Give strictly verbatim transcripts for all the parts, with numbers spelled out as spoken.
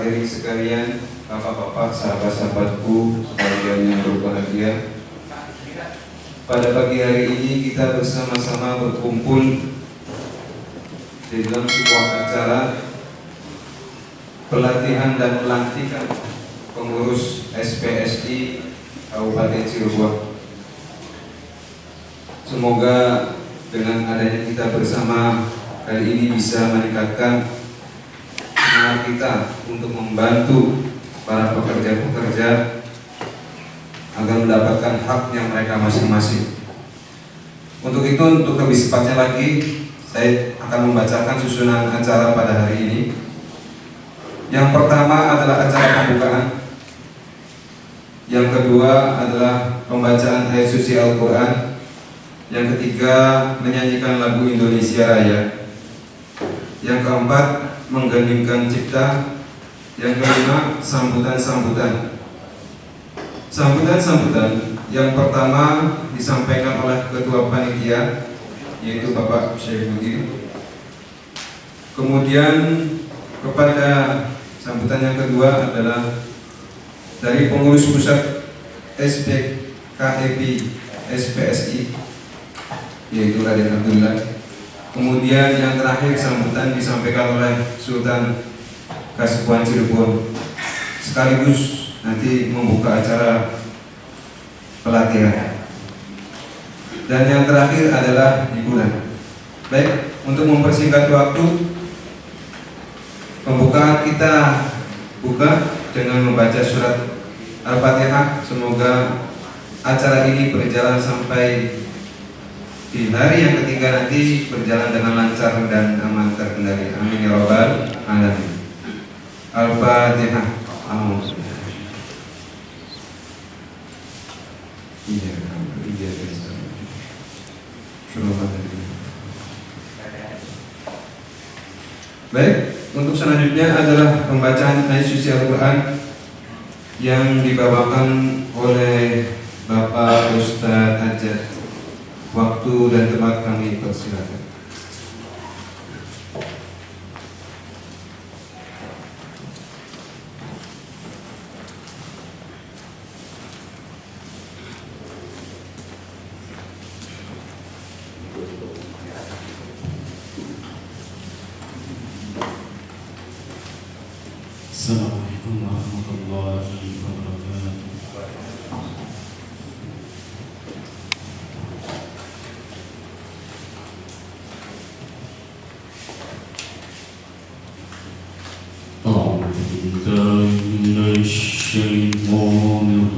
hadirin sekalian, bapak-bapak, sahabat-sahabatku sekalian yang berbahagia. Pada pagi hari ini kita bersama-sama berkumpul di dalam sebuah acara pelatihan dan pelantikan pengurus S P S I Kabupaten Cirebon. Semoga dengan adanya kita bersama kali ini bisa meningkatkan semangat kita untuk membantu para pekerja-pekerja agar mendapatkan haknya mereka masing-masing. Untuk itu, untuk lebih cepatnya lagi, saya akan membacakan susunan acara pada hari ini. Yang pertama adalah acara pembukaan. Yang kedua adalah pembacaan ayat suci Al-Quran. Yang ketiga, menyanyikan lagu Indonesia Raya. Yang keempat, menggeningkan cipta. Yang kelima, sambutan-sambutan. Sambutan-sambutan yang pertama disampaikan oleh Ketua Panitia, yaitu Bapak Syaifuddin. Kemudian kepada sambutan yang kedua adalah dari pengurus pusat S P K E P S P S I, yaitu Raden Abdullah. Kemudian yang terakhir sambutan disampaikan oleh Sultan Kasepuhan Cirebon, sekaligus nanti membuka acara pelatihan. Dan yang terakhir adalah hiburan. Baik, untuk mempersingkat waktu, pembukaan kita buka dengan membaca surat Al-Fatihah. Semoga acara ini berjalan sampai di hari yang ketiga nanti berjalan dengan lancar dan aman terkendali. Amin ya rabbal alamin. Al-Fatihah. Amin. Iya, iya, baik, untuk selanjutnya adalah pembacaan ayat suci Al-Quran yang dibawakan oleh Bapak Ustadz Ajat. Waktu dan tempat kami persilakan. Assalamualaikum warahmatullahi wabarakatuh. A'udzu billahi minasyaitonir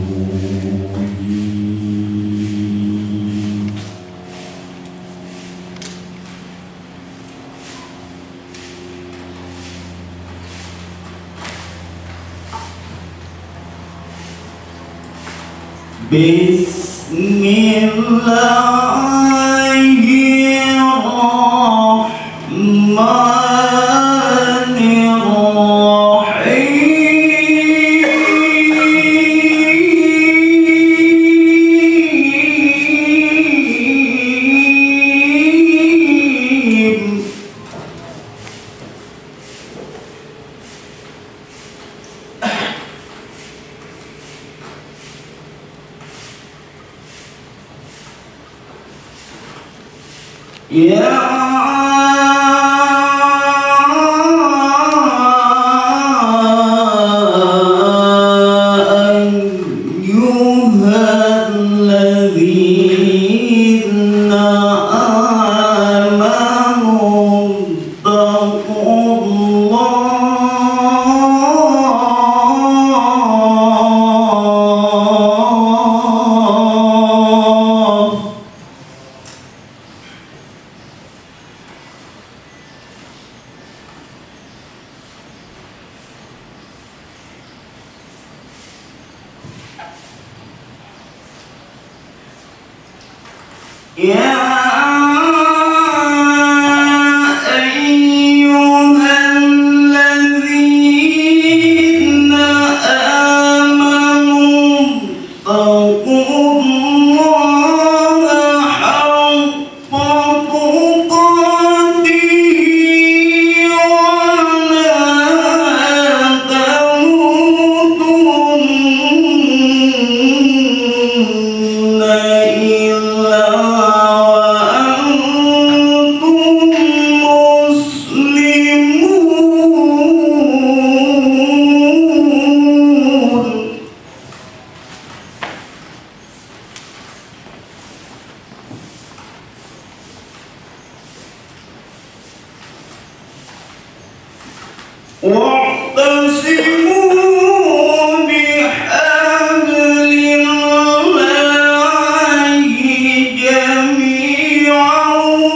rajim. Bismillahirrahmanirrahim. Ya واعتصموا بحبل الله جميعا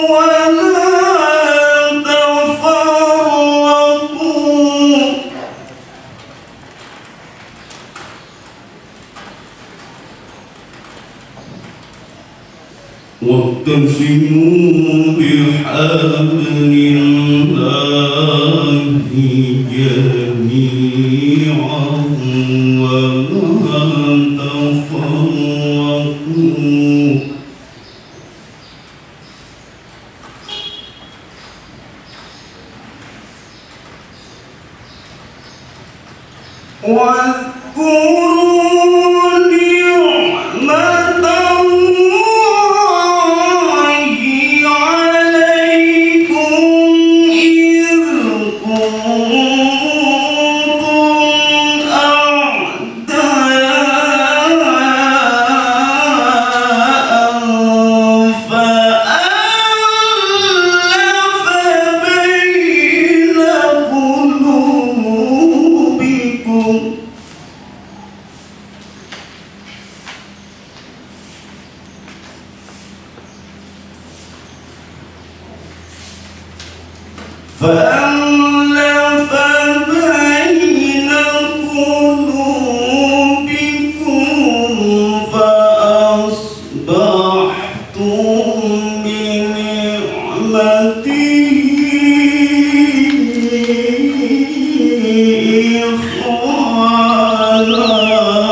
ولا تفرقوا واعتصموا بحبل الله جميعا ولا تفرقوا واذكروا نعمة الله عليكم إذ كنتم أعداء فألف بين قلوبكم فألف بين قلوبكم فأصبحتم بنعمته إخوانا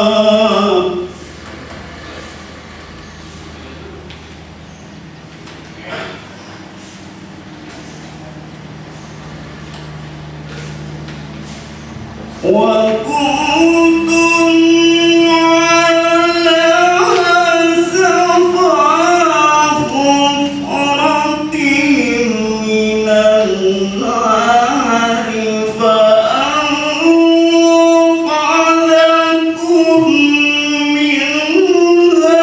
وكنتم على سفر حفرة من النار فأنقذكم منها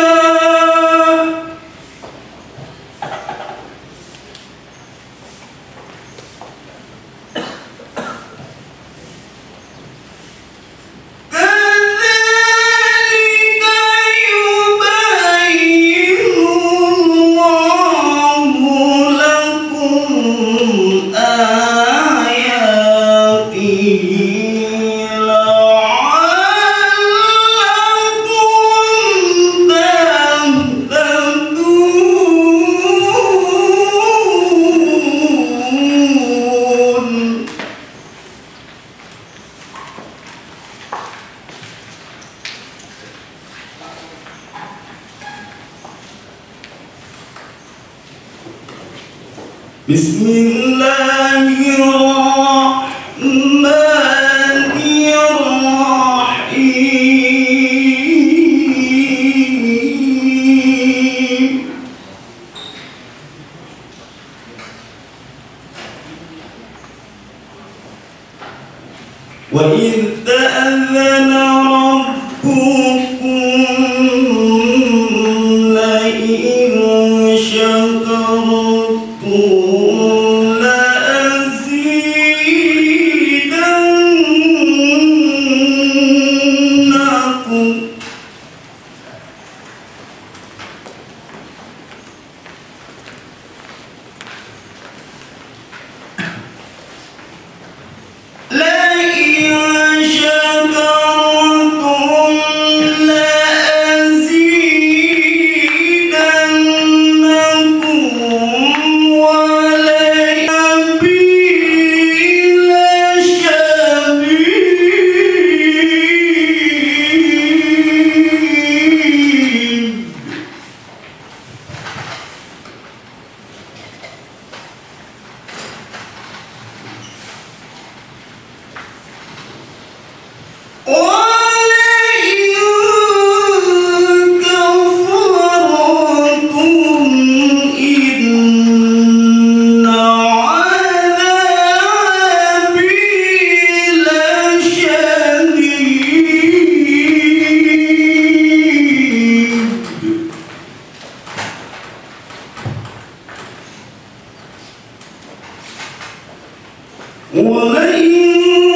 بسم الله الرحمن الرحيم وإذ تأذن ربكم لئن شكرتم ومن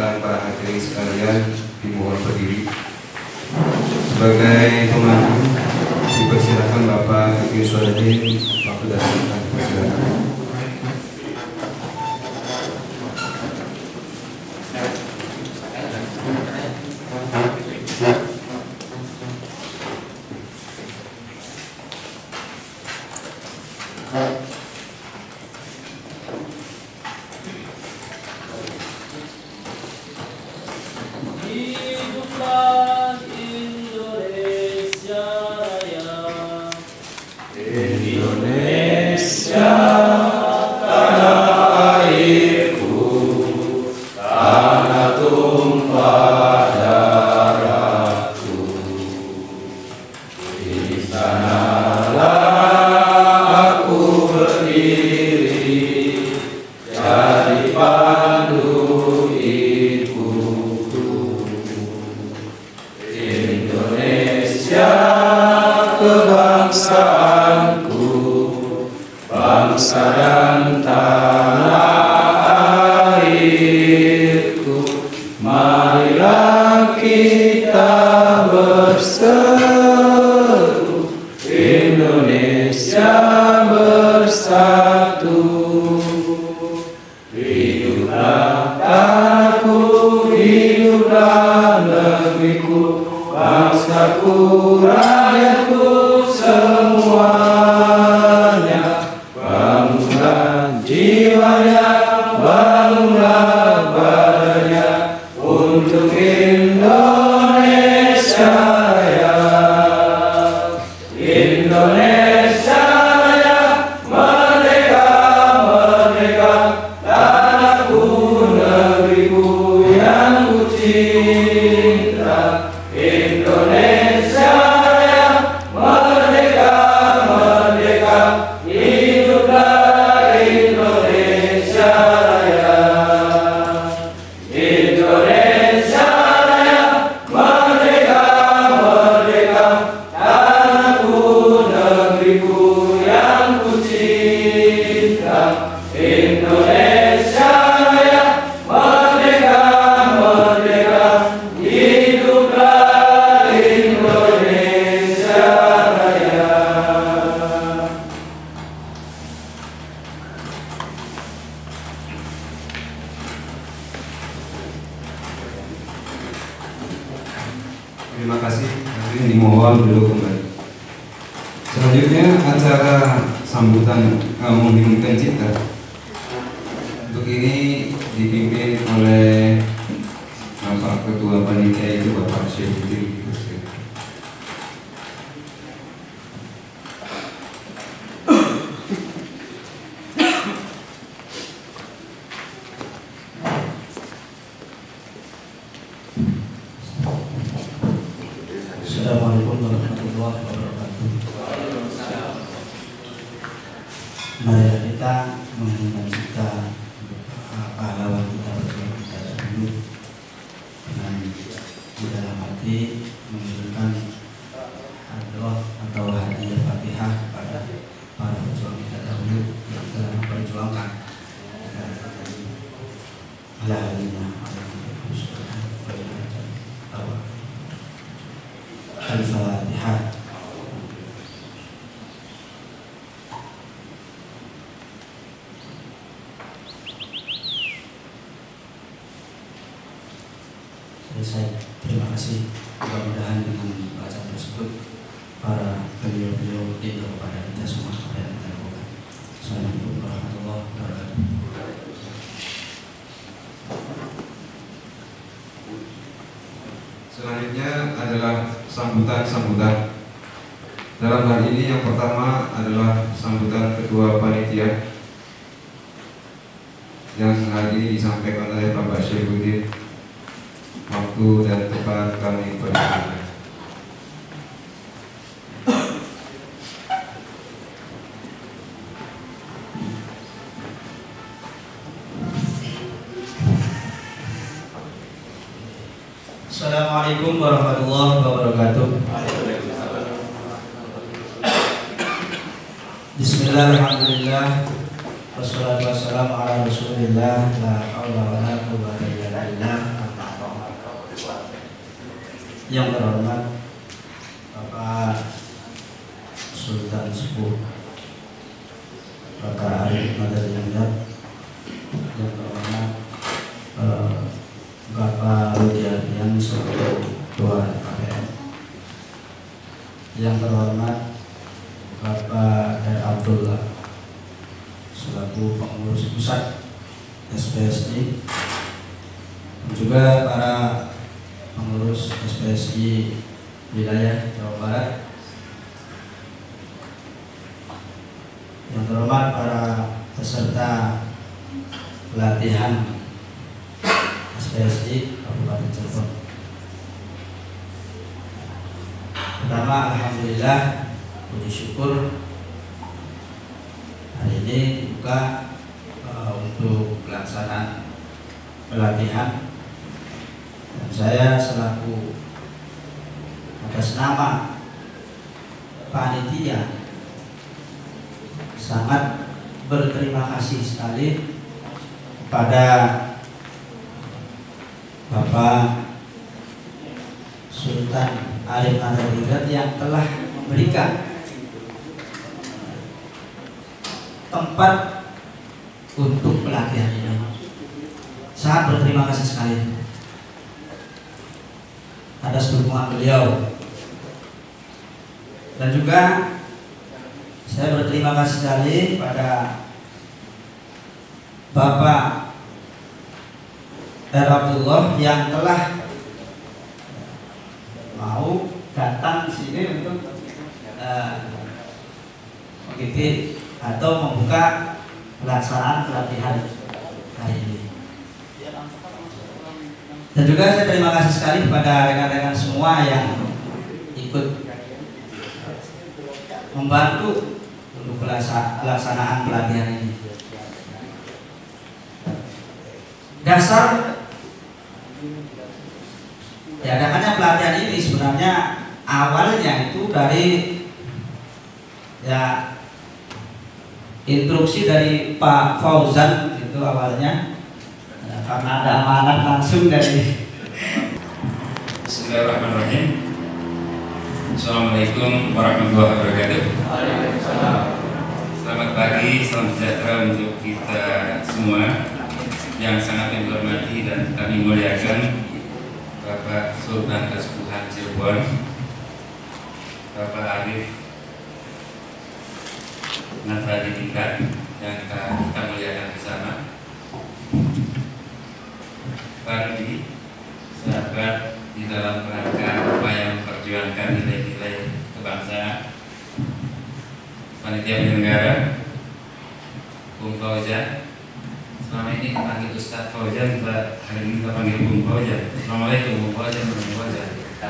dan para hadirin sekalian dimohon berdiri. Sebagai pemandu dipersilakan Bapak Ibu Sodadin, Bapak dan dipersilakan. Terima kasih. Hadirin dimohon duduk kembali. Selanjutnya acara sambutan uh, mengheningkan cipta. Untuk ini dipimpin oleh Bapak Ketua Panitia itu Bapak Syekh. Assalamualaikum warahmatullahi wabarakatuh. Marilah kita mengingat kita pahlawan kita berjuang kita dahulu dengan di dalam hati mengirimkan doa atau hadiah Fatihah kepada para pejuang kita dahulu yang telah memperjuangkan ala alina Al-Fatihah. Selesai. Terima kasih. Mudah-mudahan dengan bacaan tersebut para beliau-beliau itu kepada kita semua yang kita lakukan. Assalamualaikum warahmatullahi wabarakatuh. Selanjutnya adalah sambutan-sambutan. Dalam hal ini yang pertama adalah sambutan Ketua Panitia yang hari ini disampaikan oleh Bapak Syekh. Waktu dan tempat kami persilakan. Assalamualaikum warahmatullahi wabarakatuh. Bismillahirrahmanirrahim. Wassalatu wassalamu ala Rasulillah, la haula wala quwwata illa billah. Yang terhormat Bapak Sultan Sepuh Bapak Arif Madani Yangdat, yang terhormat eh, Bapak Rudi Ardian selaku Ketua K P M, yang terhormat Bapak R. Abdullah selaku pengurus pusat S P S I, dan juga para pengurus S P S I wilayah Jawa Barat, yang terhormat para peserta pelatihan S P S I Kabupaten Cirebon. Pertama, alhamdulillah, puji syukur hari ini dibuka uh, untuk pelaksanaan pelatihan, dan saya selaku atas nama panitia sangat berterima kasih sekali kepada Bapak Sultan Arif Madani Yangdat yang telah memberikan tempat untuk pelatihan ini. Sangat berterima kasih sekali atas dukungan beliau, dan juga saya berterima kasih sekali pada Bapak R. Abdullah yang telah mau datang di sini untuk uh, mengikuti atau membuka pelaksanaan pelatihan hari ini. Dan juga saya terima kasih sekali kepada rekan-rekan semua yang ikut membantu untuk pelaksanaan pelatihan ini. Dasar diadakannya pelatihan ini sebenarnya awalnya itu dari ya instruksi dari Pak Fauzan itu awalnya, ya, karena ada amanat langsung dari. Bismillahirrahmanirrahim. Assalamualaikum warahmatullahi wabarakatuh. Selamat pagi, salam sejahtera untuk kita semua yang sangat kami hormati dan kami muliakan Bapak Sultan Kesepuhan Cirebon, Bapak Arif Madani Yangdat yang kita muliakan bersama, Pak Rudi, sahabat di dalam rangka upaya memperjuangkan nilai-nilai kebangsaan, panitia penyelenggara, Bung Fauzan. Selama ini dipanggil Ustadz Fauzan, hari ini kita panggil Bung Fauzan. Assalamualaikum Bung Fauzan, Bung Fauzan.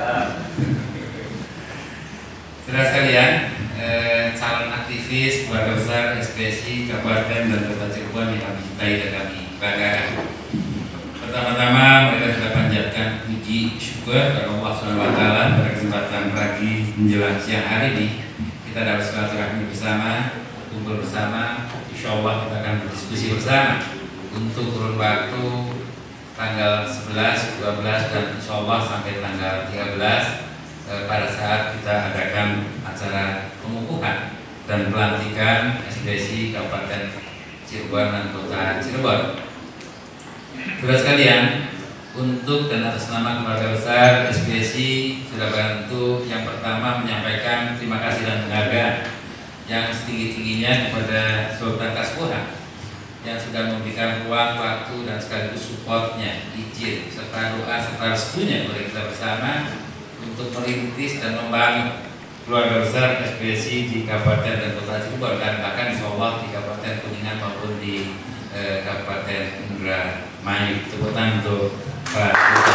Saudara sekalian, eh, calon aktivis keluarga besar S P S I Kabupaten dan Kota Cirebon yang kami cintai dan kami banggakan. Pertama-tama, mereka sudah panjatkan puji syukur kepada Allah subhanahu wa taala pada kesempatan pagi menjelang siang hari ini kita dapat silaturahmi bersama, kumpul bersama. Insya Allah kita akan berdiskusi bersama untuk kurun waktu tanggal sebelas, dua belas dan insya Allah sampai tanggal tiga belas eh, pada saat kita adakan acara pengukuhan dan pelantikan S P S I Kabupaten Cirebon dan Kota Cirebon. Saudara sekalian, untuk dan atas nama keluarga besar S P S I sudah bantu yang pertama menyampaikan terima kasih dan penghargaan yang setinggi-tingginya kepada Sultan Kaspuhan yang sudah memberikan ruang, waktu dan sekaligus supportnya, izin serta doa serta restunya kepada kita bersama untuk merintis dan membangun keluarga besar S P S I di Kabupaten dan Kota Cirebon dan bahkan insya Allah di Kabupaten Kuningan maupun di eh, Kabupaten Indramayu. Tepuk tangan untuk Pak Sultan.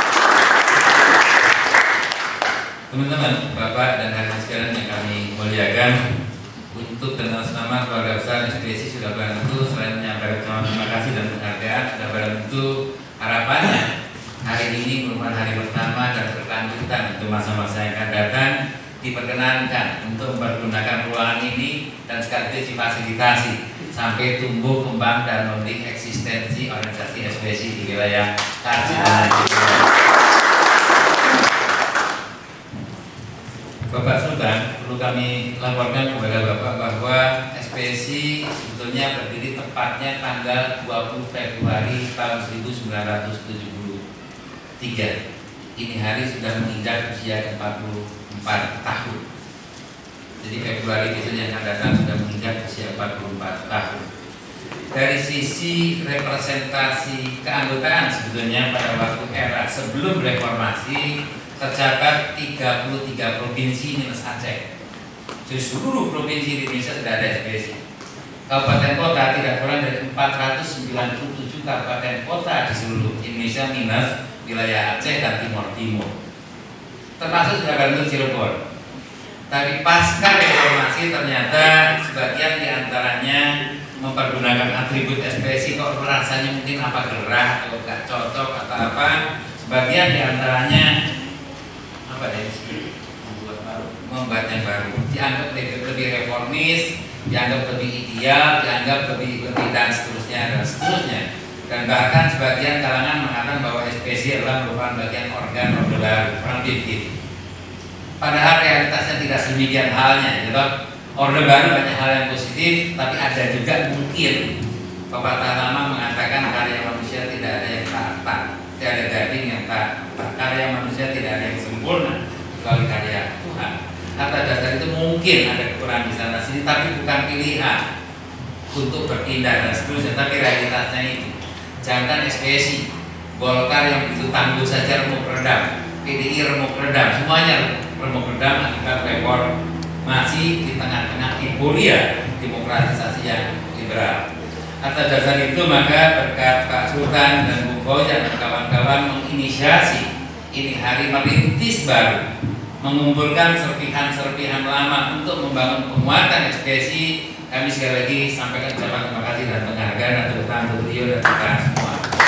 Teman-teman, Bapak dan hadirin sekalian yang kami muliakan, untuk dan atas nama keluarga besar S P S I sudah bantu selain menyampaikan terima kasih dan penghargaan, sudah bantu harapannya hari ini merupakan hari pertama dan berkelanjutan untuk masa-masa yang akan datang, diperkenankan untuk mempergunakan ruangan ini dan sekaligus difasilitasi sampai tumbuh kembang dan memiliki eksistensi organisasi S P S I di wilayah Tasik. kami laporkan kepada Bapak bahwa S P S I sebetulnya berdiri tepatnya tanggal dua puluh Februari tahun seribu sembilan ratus tujuh puluh tiga. Ini hari sudah menginjak usia empat puluh empat tahun. Jadi Februari besok yang akan datang sudah menginjak usia empat puluh empat tahun. Dari sisi representasi keanggotaan sebetulnya pada waktu era sebelum reformasi tercatat tiga puluh tiga provinsi minus Aceh. Di seluruh provinsi di Indonesia sudah ada S P S I. Kabupaten kota tidak kurang dari empat ratus sembilan puluh tujuh kabupaten kota di seluruh Indonesia minus wilayah Aceh dan Timur Timur. Termasuk juga Banten Cirebon. Tapi pasca reformasi ternyata sebagian diantaranya mempergunakan atribut S P S I kok rasanya mungkin apa gerah atau gak cocok atau apa. Sebagian diantaranya apa ya membuat baru, membuat yang baru, dianggap lebih, lebih reformis, dianggap lebih ideal, dianggap lebih lebih dan seterusnya dan seterusnya. Dan bahkan sebagian kalangan mengatakan bahwa S P S I adalah merupakan bagian organ orde baru, kurang lebih begitu. Padahal realitasnya tidak sedemikian halnya, gitu. Orde baru banyak hal yang positif, tapi ada juga mungkin pepatah lama mengatakan karya manusia tidak ada yang tak, tidak ada gading yang tak, karya manusia tidak ada yang sempurna kecuali karya Tuhan. Atas dasar itu mungkin ada kekurangan di sana sini, tapi bukan pilihan untuk berpindah dan seterusnya, tapi realitasnya itu. Jangan S P S I, Golkar yang begitu tangguh saja remuk redam, P D I remuk redam, semuanya remuk redam akibat rekor masih di tengah-tengah euforia demokratisasi yang liberal. Atas dasar itu maka berkat Pak Sultan dan Bu Fauzan dan kawan-kawan menginisiasi ini hari merintis baru, mengumpulkan serpihan-serpihan lama untuk membangun penguatan S P S I. Kami sekali lagi sampaikan ucapan terima kasih dan penghargaan atas untuk beliau dan kita semua.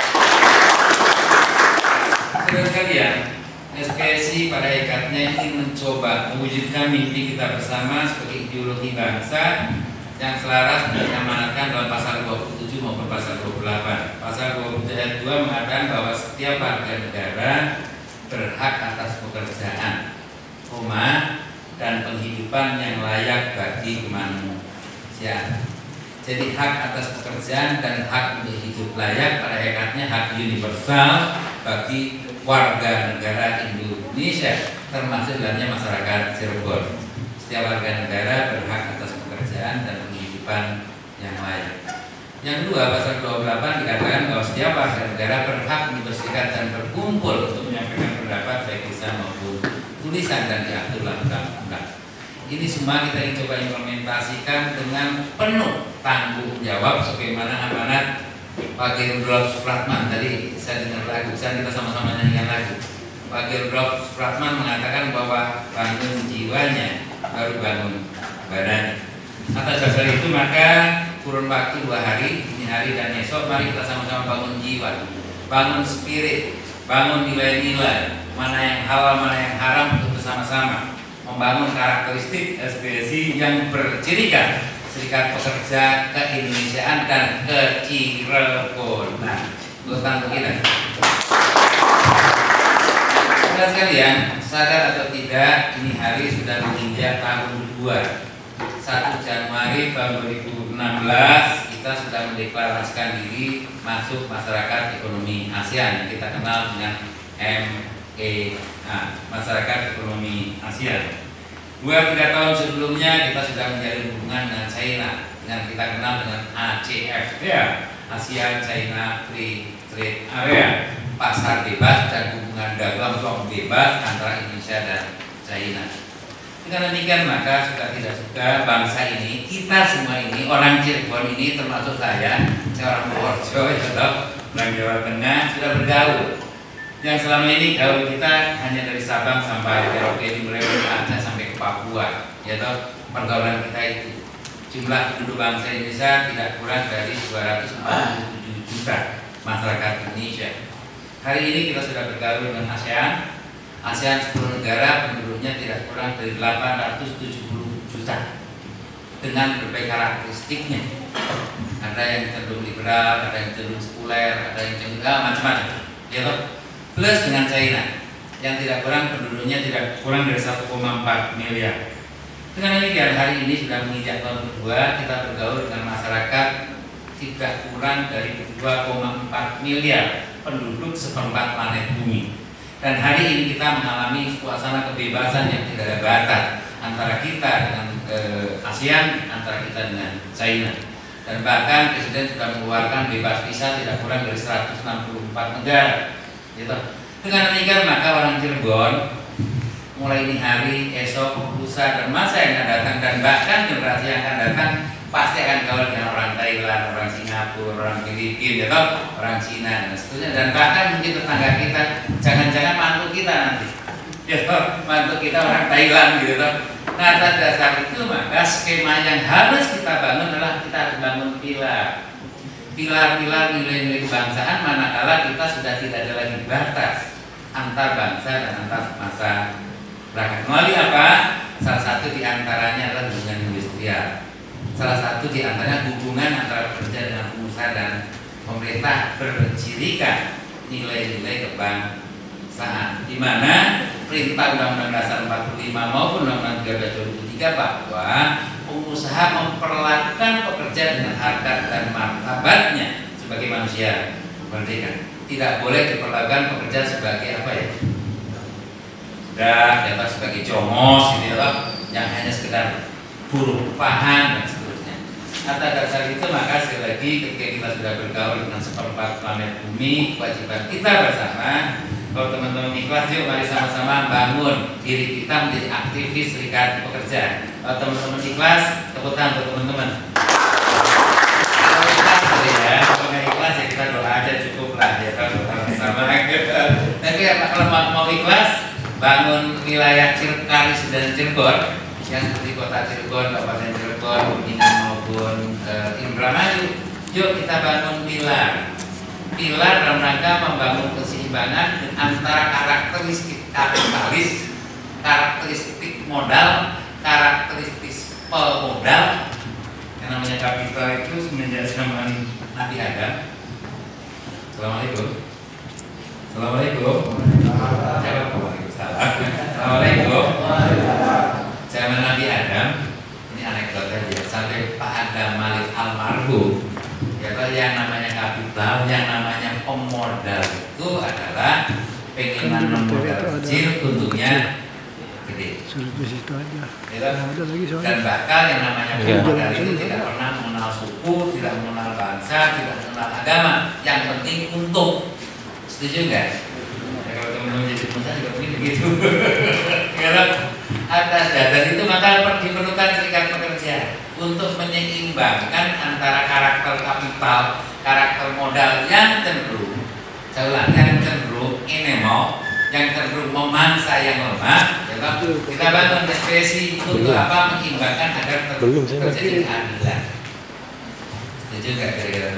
Saudara sekalian, S P S I pada ikatnya ingin mencoba mewujudkan mimpi kita bersama sebagai ideologi bangsa yang selaras dan diamanatkan dalam pasal dua puluh tujuh maupun pasal dua puluh delapan. Pasal dua puluh tujuh ayat dua mengatakan bahwa setiap warga negara berhak atas pekerjaan, koma, dan penghidupan yang layak bagi manusia. Jadi hak atas pekerjaan dan hak untuk hidup layak pada ikatnya hak universal bagi warga negara Indonesia, termasuk dalamnya masyarakat Cirebon. Setiap warga negara berhak atas pekerjaan dan penghidupan yang layak. Yang kedua, pasal dua puluh delapan dikatakan bahwa setiap warga negara berhak berserikat dan berkumpul untuk menyampaikan pendapat baik lisan maupun tulisan dan diatur dalam undang-undang. Ini semua kita ingin coba implementasikan dengan penuh tanggung jawab sebagaimana amanat Pak Jenderal Supratman. Tadi saya dengar lagu, saya kita sama-sama nyanyikan lagu. Pak Jenderal Supratman mengatakan bahwa bangun jiwanya baru bangun badannya. Atas dasar itu maka kurun waktu dua hari, ini hari dan esok, mari kita sama-sama bangun jiwa, bangun spirit, bangun nilai-nilai, mana yang halal, mana yang haram untuk bersama-sama membangun karakteristik S P S I yang bercirikan Serikat Pekerja Keindonesiaan dan Kecirebonan. Untuk kita. Saudara sekalian, sadar atau tidak, ini hari sudah menginjak tahun kedua. satu Januari tahun dua ribu enam belas kita sudah mendeklarasikan diri masuk masyarakat ekonomi ASEAN yang kita kenal dengan M E A, Masyarakat Ekonomi ASEAN. Dua tiga tahun sebelumnya kita sudah menjalin hubungan dengan China, dengan kita kenal dengan A C F, ya, ASEAN China Free Trade Area, pasar bebas dan hubungan dagang bebas antara Indonesia dan China. Dengan demikian maka suka tidak suka bangsa ini, kita semua ini, orang Cirebon ini termasuk saya, saya orang Purworejo, atau orang Jawa Tengah sudah bergaul. Yang selama ini gaul kita hanya dari Sabang sampai Merauke, mulai dari Aceh sampai ke Papua, ya toh pergaulan kita itu. Jumlah penduduk bangsa Indonesia tidak kurang dari dua ratus empat puluh tujuh juta masyarakat Indonesia. Hari ini kita sudah bergaul dengan ASEAN. ASEAN sepuluh negara, penduduknya tidak kurang dari delapan ratus tujuh puluh juta dengan berbagai karakteristiknya. Ada yang cenderung liberal, ada yang cenderung sekuler, ada yang cenderung ah, macam-macam. Ya toh? Plus dengan China yang tidak kurang penduduknya tidak kurang dari satu koma empat miliar. Dengan demikian hari ini sudah menginjak tahun kedua, kita bergaul dengan masyarakat tidak kurang dari dua koma empat miliar penduduk seperempat planet bumi. Dan hari ini kita mengalami suasana kebebasan yang tidak ada batas antara kita dengan eh, ASEAN, antara kita dengan China. Dan bahkan Presiden sudah mengeluarkan bebas visa tidak kurang dari seratus enam puluh empat negara. Gitu. Dengan demikian maka orang Cirebon mulai ini hari, esok, lusa, dan masa yang akan datang, dan bahkan generasi yang akan datang pasti akan gaul dengan orang Thailand, orang Singapura, orang Filipina, atau orang Cina dan seterusnya. Dan bahkan mungkin tetangga kita, jangan-jangan mantu kita nanti, ya, mantu kita orang Thailand gitu. Nah, atas dasar itu maka skema yang harus kita bangun adalah kita harus bangun pilar, pilar-pilar nilai-nilai kebangsaan, manakala kita sudah tidak ada lagi batas antar bangsa dan antar masa. Melalui apa? Salah satu diantaranya adalah hubungan industrial. Salah satu diantaranya hubungan antara pekerja dengan pengusaha dan pemerintah bercirikan nilai-nilai kebangsaan. Di mana perintah Undang-Undang Dasar empat puluh lima maupun Undang-Undang tiga belas dua ribu tiga bahwa pengusaha memperlakukan pekerja dengan harkat dan martabatnya sebagai manusia merdeka. Tidak boleh diperlakukan pekerja sebagai apa ya? Dan atau sebagai comos gitu ya, yang hanya sekedar buruh upahan dan seterusnya. Atas dasar itu maka sekali lagi ketika kita sudah bergaul dengan seperempat planet bumi, kewajiban kita bersama, kalau teman-teman ikhlas, yuk mari sama-sama bangun diri kita menjadi aktivis serikat pekerja. Kalau teman-teman ikhlas, tepuk tangan untuk teman-teman. Kalau ikhlas ya, kalau nggak ikhlas ya kita doa aja cukup lah ya, kalau doa bersama. Tapi kalau mau ikhlas, bangun wilayah Karis dan Cirebon yang seperti kota Cirebon, Kabupaten Cirebon, Kuningan maupun e, Indramayu. Yuk kita bangun pilar, pilar dalam rangka membangun keseimbangan antara karakteristik kapitalis, karakteristik modal, karakteristik pemodal. Yang namanya kapital itu semenjak zaman Nabi Adam. Assalamualaikum. Assalamualaikum. Jawab. Assalamualaikum. Zaman Nabi Adam, ini anekdot aja. Sampai Pak Adam Malik almarhum, ya yang namanya kapital, yang namanya pemodal itu adalah pengen nanam modal kecil, untungnya gede. Dan bakal yang namanya pemodal itu tidak pernah mengenal suku, tidak mengenal bangsa, tidak mengenal agama. Yang penting untung. Setuju nggak? Kalau teman-teman jadi pengusaha juga mungkin begitu. Kalau atas dasar itu maka diperlukan serikat pekerja untuk menyeimbangkan antara karakter kapital, karakter modal yang cenderung, saya ulang, yang cenderung ini mau, yang cenderung memangsa yang lemah. Ya, kita bangun ekspresi untuk apa? Mengimbangkan agar terjadi keadilan. Setuju nggak kira-kira?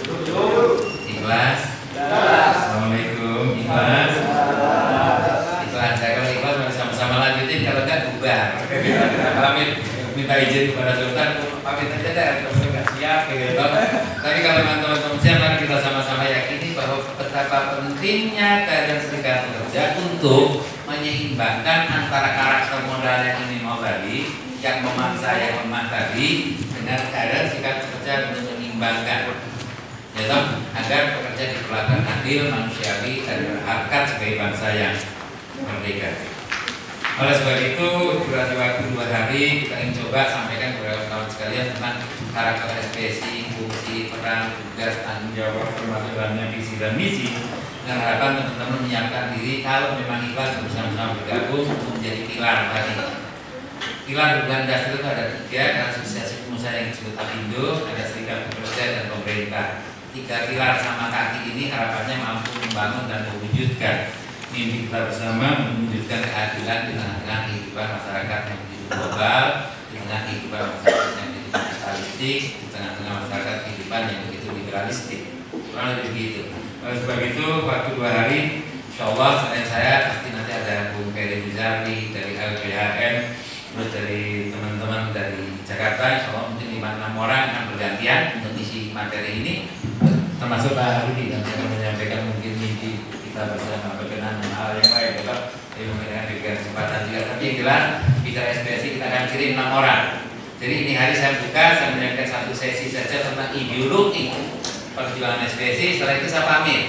Ikhlas. Assalamualaikum. Ikhlas. Ikhlas. Saya kalau ikhlas mari sama-sama lanjutin, kalau enggak bubar. Pamit, minta izin kepada Sultan, pamit aja deh, kalau nggak siap gitu. Tapi kalau teman-teman siap, mari kita sama-sama yakini bahwa betapa pentingnya keadaan serikat pekerja untuk menyeimbangkan antara karakter modal yang ini mau tadi, yang memaksa yang lemah tadi, dengan keadaan serikat pekerja untuk menyeimbangkan. Ya toh, agar pekerja diperlakukan adil, manusiawi, dan berharkat sebagai bangsa yang merdeka. Oleh sebab itu, durasi waktu dua hari kita ingin coba sampaikan kepada kawan sekalian tentang karakter ekspresi, fungsi, peran, tugas, tanggung jawab, termasuk dalamnya visi dan misi, dengan harapan teman-teman menyiapkan diri kalau memang ikhlas bersama-sama bergabung untuk menjadi pilar tadi. Pilar hubungan dasar itu ada tiga, asosiasi pengusaha yang disebut APindo, ada serikat pekerja dan pemerintah. Tiga pilar sama kaki ini harapannya mampu membangun dan mewujudkan mimpi kita bersama, mewujudkan keadilan di tengah-tengah kehidupan masyarakat yang begitu global, di tengah kehidupan masyarakat yang begitu kapitalistik, di tengah-tengah masyarakat kehidupan yang begitu liberalistik. Kurang lebih begitu. Oleh sebab itu, waktu dua hari, insya Allah selain saya pasti nanti ada Bung Ferry Muzari dari L B H M, terus dari teman-teman dari Jakarta, insya Allah mungkin lima enam orang akan bergantian untuk isi materi ini. Termasuk Pak Rudi yang akan menyampaikan mungkin mimpi kita bersama berkenan dengan hal yang lain, tetap ini memberikan kesempatan juga. Tapi yang jelas bicara ekspresi kita akan kira kirim enam orang. Jadi ini hari saya buka, saya menyiapkan satu sesi saja tentang ideologi perjuangan S P S I. Setelah itu saya pamit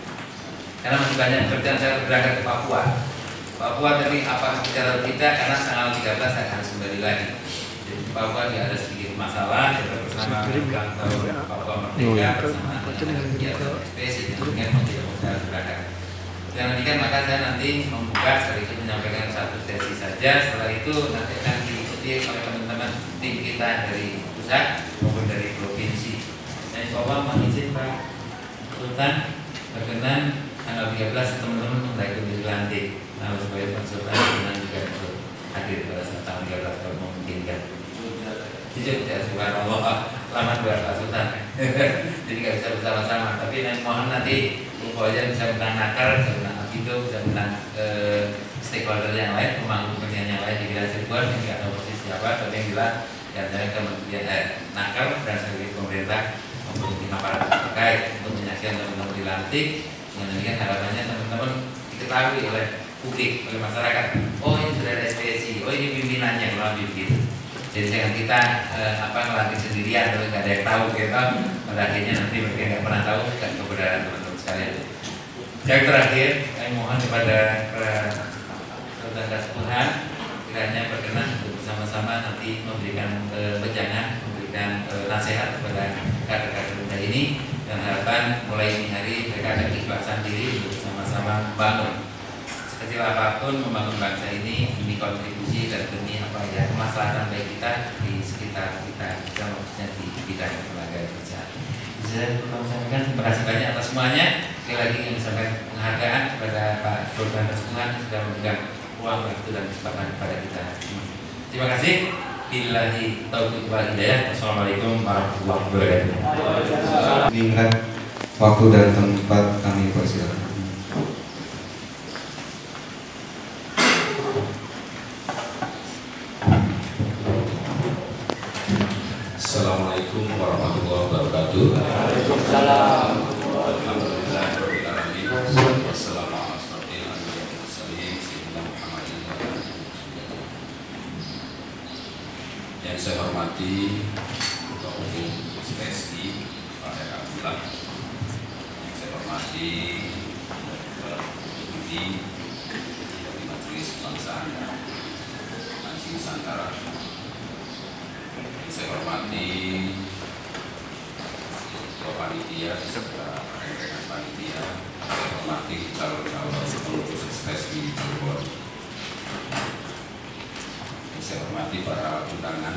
karena masih banyak pekerjaan. Saya berangkat ke Papua. Papua tadi apa bicara kita karena tanggal tiga belas saya harus kembali lagi. Jadi di Papua juga ada sedikit masalah. Kita bersama ulang tahun Papua Merdeka bersama kegiatan S P S I dengan tidak bisa berangkat. Dengan demikian maka saya nanti membuka sedikit menyampaikan satu sesi saja. Setelah itu nanti akan diikuti oleh teman-teman tim kita dari pusat maupun dari provinsi. Dan insya Allah mohon izin Pak Sultan berkenan tanggal tiga belas teman-teman mulai kembali dilantik. Nah, supaya Pak Sultan berkenan juga untuk hadir pada saat tanggal tiga belas kalau memungkinkan. Jujur ya, subhanallah, selamat buat Pak Sultan. Jadi nggak bisa bersama-sama, tapi nanti mohon nanti pokoknya bisa menang nakar, bisa menang Apindo, bisa menang eh, stakeholder yang lain, pemangku kepentingan yang lain di wilayah Cirebon yang nggak tahu posisi siapa, tapi yang jelas diantara kementerian eh, nakar dan sebagai pemerintah maupun tim aparat terkait untuk menyaksikan teman-teman dilantik. Dengan demikian harapannya teman-teman diketahui oleh publik, oleh masyarakat. Oh ini sudah ada S P S I, oh ini pimpinannya kalau begitu. Jadi jangan kita eh, apa ngelatih sendirian, kalau nggak ada yang tahu kita, pada akhirnya nanti mereka nggak pernah tahu dan kebenaran teman-teman sekalian. Yang terakhir, saya mohon kepada para saudara sekalian kiranya berkenan untuk bersama-sama nanti memberikan eh, wejangan, memberikan eh, nasihat kepada kader-kader muda ini, dan harapan mulai ini hari mereka ada keikhlasan diri untuk bersama-sama membangun. Sekecil apapun membangun bangsa ini demi kontribusi dan demi apa ya kemaslahatan baik kita di sekitar kita, khususnya di bidang tenaga kerja. Bisa saya sampaikan terima kasih banyak atas semuanya. Sekali lagi yang disampaikan penghargaan kepada Pak Sultan Rasmungan sudah memberikan ruang waktu dan kesempatan kepada kita. Terima kasih. Billahi taufiq wal hidayah. Wassalamualaikum warahmatullahi wabarakatuh. Mengingat waktu dan tempat kami persilakan. Assalamualaikum warahmatullahi wabarakatuh. Waalaikumsalam. Alhamdulillahirabbil alamin. Wassalamu ala asyrofil anbiya'i wal mursalin sayyidina Muhammadin wa ala alihi wasallam. Yang saya hormati Ketua Umum S P S I Pak R. Abdullah. Yang saya hormati Deputi dari Majelis Kebangsaan Haji Nusantara. Saya hormati Ketua Panitia beserta rekan-rekan panitia, saya hormati calon-calon pengurus S P S I di Cirebon. Saya hormati para undangan.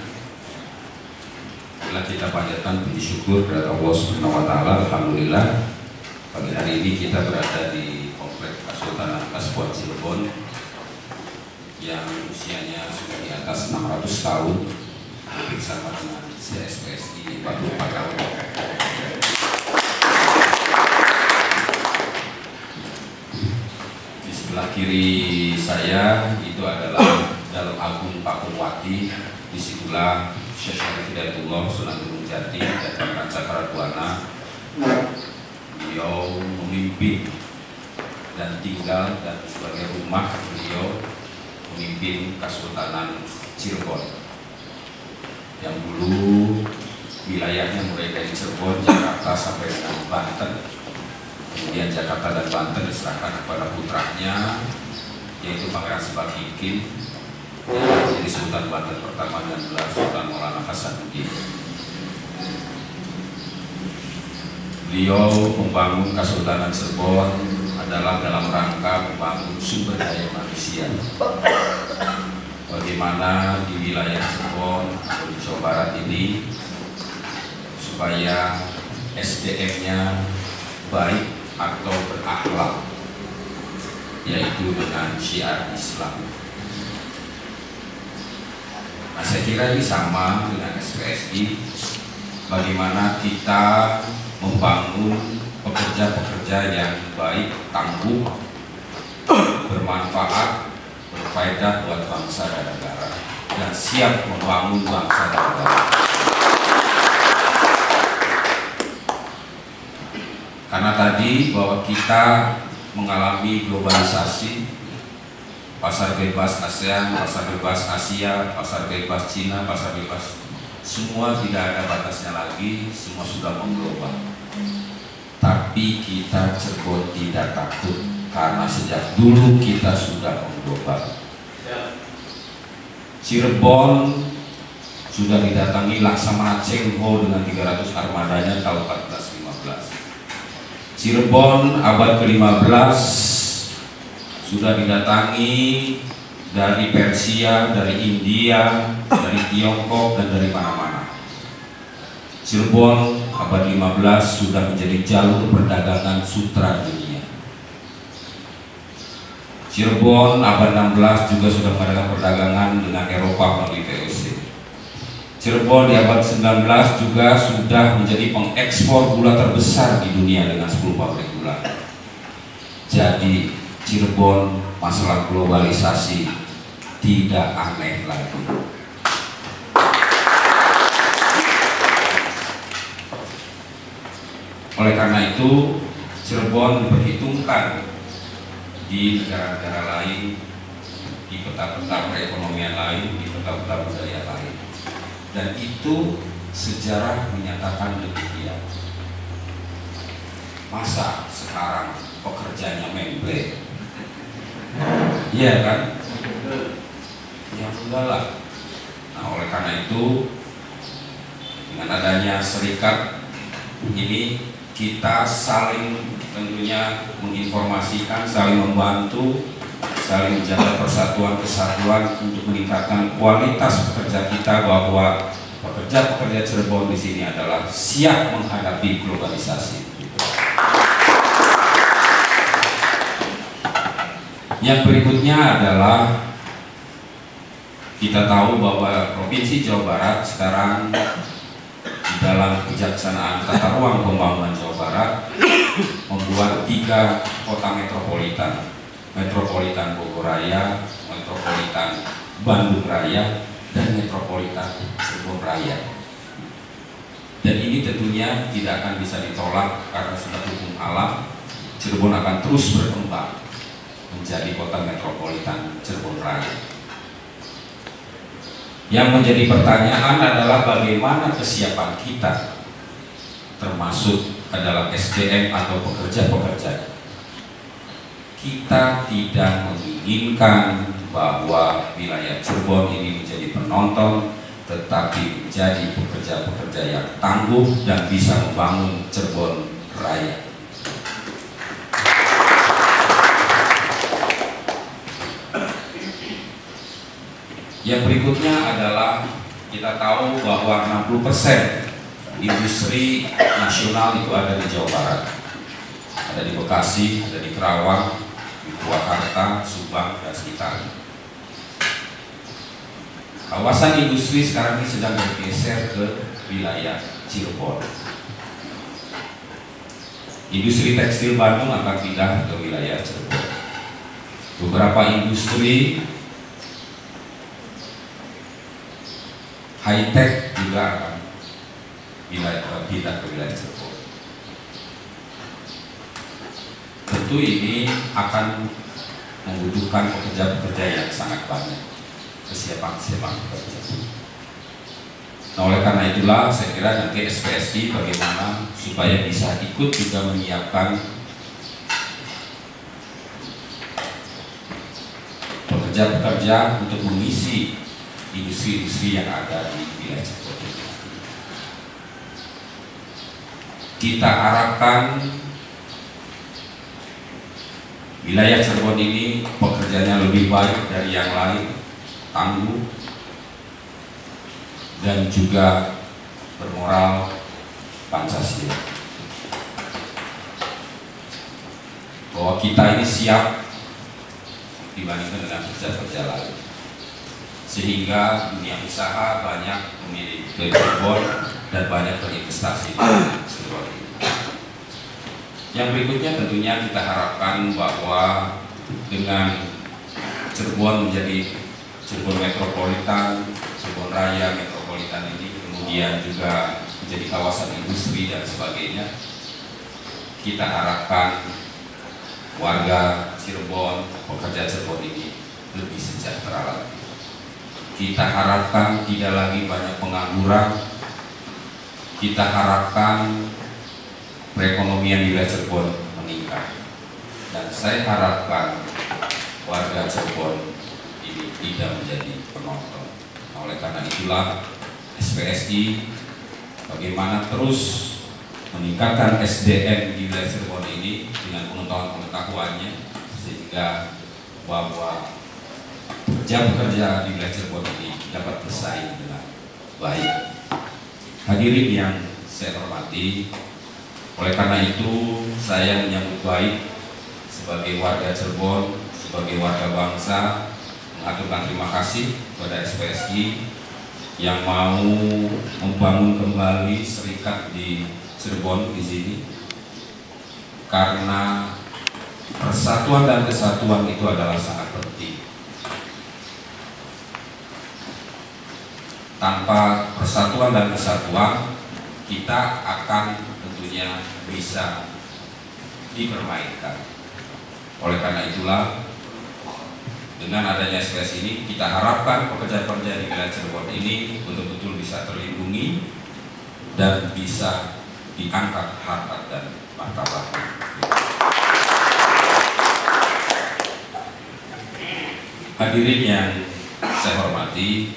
Bila kita panjatkan puji syukur kepada Allah Subhanahu wa taala, alhamdulillah pagi hari ini kita berada di Komplek Kesultanan Kasuan Cirebon yang usianya sudah di atas enam ratus tahun. Hampir sama dengan S P S I empat puluh empat tahun. Di sebelah kiri saya itu adalah Dalam Agung Pakuwati. Disitulah Syekh Syarif Hidayatullah Sunan Gunung Jati dan Pangeran Cakrabuana. Beliau memimpin dan tinggal dan sebagai rumah beliau memimpin Kesultanan Cirebon yang dulu wilayahnya mulai dari Cirebon, Jakarta sampai dengan Banten. Kemudian Jakarta dan Banten diserahkan kepada putranya yaitu Pangeran Sebagigin yang menjadi Sultan Banten pertama dan adalah Sultan Maulana Hasanuddin. Beliau membangun Kesultanan Cirebon adalah dalam rangka membangun sumber daya manusia. Bagaimana di wilayah Cirebon atau di Jawa Barat ini supaya S D M-nya baik atau berakhlak, yaitu dengan syiar Islam. Nah, saya kira ini sama dengan S P S I. Bagaimana kita membangun pekerja-pekerja yang baik, tangguh, bermanfaat, berfaedah buat bangsa dan negara, dan siap membangun bangsa dan negara. Karena tadi bahwa kita mengalami globalisasi, pasar bebas ASEAN, pasar bebas Asia, pasar bebas Cina, pasar bebas, semua tidak ada batasnya lagi, semua sudah mengglobal. Tapi kita Cirebon tidak takut karena sejak dulu kita sudah mengglobal. Cirebon sudah didatangi Laksamana Cheng Ho dengan tiga ratus armadanya tahun empat belas lima belas. Cirebon abad ke lima belas sudah didatangi dari Persia, dari India, dari Tiongkok, dan dari mana-mana. Cirebon abad lima belas sudah menjadi jalur perdagangan sutra dunia. Cirebon abad enam belas juga sudah mengadakan perdagangan dengan Eropa melalui V O C. Cirebon di abad sembilan belas juga sudah menjadi pengekspor gula terbesar di dunia dengan sepuluh pabrik gula. Jadi Cirebon masalah globalisasi tidak aneh lagi. Oleh karena itu, Cirebon diperhitungkan di negara-negara lain, di peta-peta perekonomian lain, di peta-peta budaya lain. Dan itu sejarah menyatakan demikian. Masa sekarang pekerjanya memble? Iya kan? Ya enggak lah. Nah, oleh karena itu, dengan adanya serikat ini, kita saling tentunya menginformasikan, saling membantu, saling menjaga persatuan kesatuan untuk meningkatkan kualitas pekerja kita, bahwa pekerja-pekerja Cirebon di sini adalah siap menghadapi globalisasi. Yang berikutnya adalah kita tahu bahwa Provinsi Jawa Barat sekarang di dalam kejaksanaan tata ruang pembangunan Jawa Barat membuat tiga kota metropolitan, metropolitan Bogor Raya, metropolitan Bandung Raya, dan metropolitan Cirebon Raya. Dan ini tentunya tidak akan bisa ditolak karena sudah hukum alam. Cirebon akan terus berkembang menjadi kota metropolitan Cirebon Raya. Yang menjadi pertanyaan adalah bagaimana kesiapan kita, termasuk adalah S D M atau pekerja-pekerja. Kita tidak menginginkan bahwa wilayah Cirebon ini menjadi penonton, tetapi menjadi pekerja-pekerja yang tangguh dan bisa membangun Cirebon Raya. Yang berikutnya adalah kita tahu bahwa enam puluh persen industri nasional itu ada di Jawa Barat. Ada di Bekasi, ada di Kerawang, di Purwakarta, Subang, dan sekitarnya. Kawasan industri sekarang ini sedang bergeser ke wilayah Cirebon. Industri tekstil Bandung akan pindah ke wilayah Cirebon. Beberapa industri high-tech juga akan pindah ke wilayah Cirebon. Tentu ini akan membutuhkan pekerja-pekerja yang sangat banyak, kesiapan-kesiapan pekerja. Nah, oleh karena itulah saya kira nanti S P S I bagaimana supaya bisa ikut juga menyiapkan pekerja-pekerja untuk mengisi industri-industri yang ada di wilayah Cirebon. Kita harapkan wilayah Cirebon ini pekerjaannya lebih baik dari yang lain, tangguh, dan juga bermoral Pancasila. Bahwa kita ini siap dibandingkan dengan kerja-kerja lain, sehingga dunia usaha banyak memilih ke Cirebon dan banyak berinvestasi di Cirebon. Yang berikutnya tentunya kita harapkan bahwa dengan Cirebon menjadi Cirebon metropolitan, Cirebon Raya metropolitan ini, kemudian juga menjadi kawasan industri dan sebagainya, kita harapkan warga Cirebon, pekerja Cirebon ini lebih sejahtera lagi. Kita harapkan tidak lagi banyak pengangguran. Kita harapkan perekonomian di wilayah Cirebon meningkat. Dan saya harapkan warga Cirebon ini tidak menjadi penonton. Oleh karena itulah S P S I bagaimana terus meningkatkan S D M di wilayah Cirebon ini dengan pengetahuan-pengetahuannya sehingga bahwa pekerja-pekerja di wilayah Cirebon ini dapat bersaing dengan baik. Hadirin yang saya hormati, oleh karena itu saya menyambut baik sebagai warga Cirebon, sebagai warga bangsa, mengaturkan terima kasih kepada S P S I yang mau membangun kembali serikat di Cirebon di sini, karena persatuan dan kesatuan itu adalah sangat penting. Tanpa persatuan dan kesatuan, kita akan tentunya bisa dipermainkan. Oleh karena itulah, dengan adanya S P S I ini, kita harapkan pekerja-pekerja di wilayah Cirebon ini betul-betul bisa terlindungi dan bisa diangkat harkat dan martabatnya. Hadirin yang saya hormati,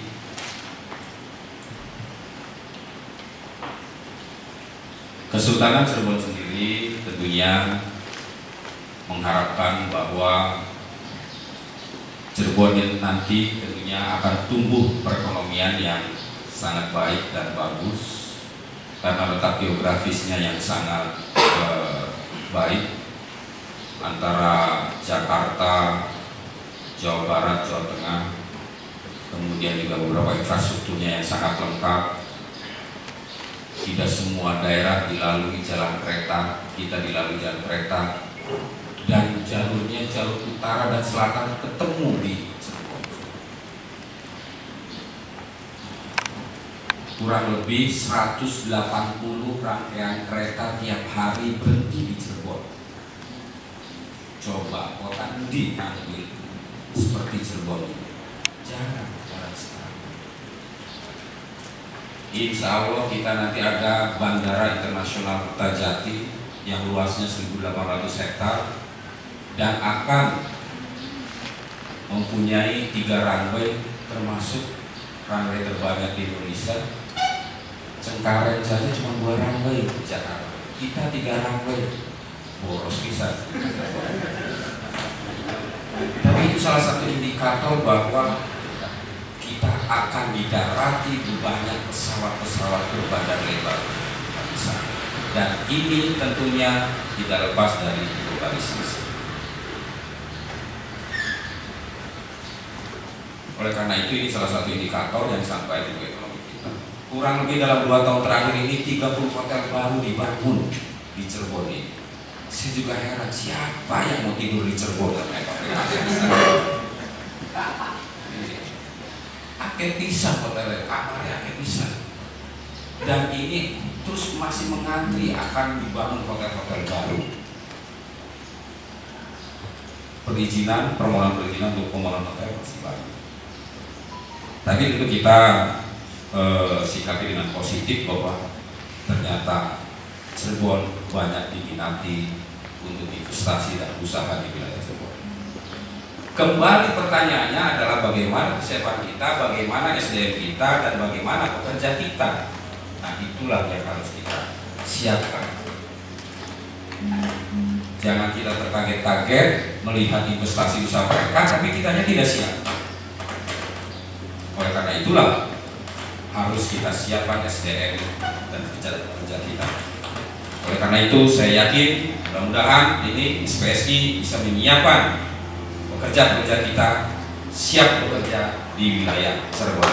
Kesultanan Cirebon sendiri tentunya mengharapkan bahwa Cirebon ini nanti tentunya akan tumbuh perekonomian yang sangat baik dan bagus karena letak geografisnya yang sangat eh, baik antara Jakarta, Jawa Barat, Jawa Tengah, kemudian juga beberapa infrastrukturnya yang sangat lengkap. Tidak semua daerah dilalui jalan kereta, kita dilalui jalan kereta, dan jalurnya jalur utara dan selatan ketemu di Cirebon. Kurang lebih seratus delapan puluh rangkaian kereta tiap hari berhenti di Cirebon. Coba kota endi nanti seperti Cirebon ini, jarang, jarang sekali. Insya Allah kita nanti ada Bandara Internasional Kertajati yang luasnya seribu delapan ratus hektar dan akan mempunyai tiga runway termasuk runway terbanyak di Indonesia. Cengkareng saja cuma dua runway di Jakarta, kita tiga runway, boros bisa. Tapi itu salah satu indikator bahwa kita akan didarati banyak pesawat-pesawat berbandar lebar besar. Dan ini tentunya tidak lepas dari globalisasi. Oleh karena itu ini salah satu indikator yang sampai di ekonomi kita. Kurang lebih dalam dua tahun terakhir ini tiga puluh hotel baru dibangun di Cirebon ini. Saya juga heran siapa yang mau tidur di Cirebon Akeh pisah hotel, kamarnya akeh pisah. Dan ini terus masih mengantri akan dibangun hotel-hotel baru. Perizinan, permohonan perizinan untuk pembangunan hotel masih banyak. Tapi itu kita eh, sikapi dengan positif bahwa ternyata Cirebon banyak diminati untuk investasi dan usaha di wilayah Cirebon. Kembali pertanyaannya adalah bagaimana kesiapan kita, bagaimana S D M kita, dan bagaimana pekerja kita. Nah itulah yang harus kita siapkan. Jangan kita terkaget-kaget melihat investasi usaha mereka, tapi kitanya tidak siap. Oleh karena itulah harus kita siapkan S D M dan pekerja-pekerja kita. Oleh karena itu saya yakin mudah-mudahan ini S P S I bisa menyiapkan pekerja-pekerja kita siap bekerja di wilayah Cirebon,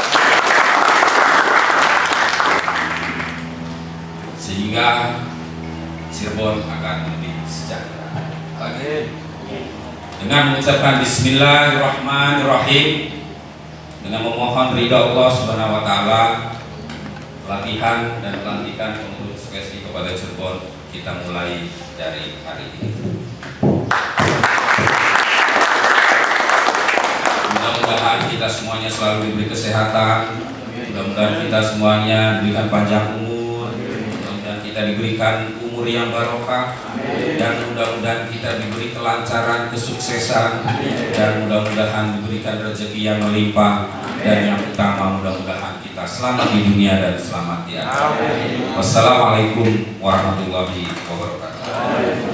sehingga Cirebon akan lebih sejahtera. Dengan mengucapkan Bismillahirrahmanirrahim, dengan memohon ridha Allah Subhanahu Wa Taala, latihan dan pelantikan untuk S P S I kepada Cirebon kita mulai dari hari ini. mudah-mudahan kita semuanya selalu diberi kesehatan, mudah-mudahan kita semuanya diberikan panjang umur, mudah-mudahan kita diberikan umur yang barokah, dan mudah-mudahan kita diberi kelancaran, kesuksesan, dan mudah-mudahan diberikan rezeki yang melimpah, dan yang utama mudah-mudahan kita selamat di dunia dan selamat di akhirat. Wassalamualaikum warahmatullahi wabarakatuh.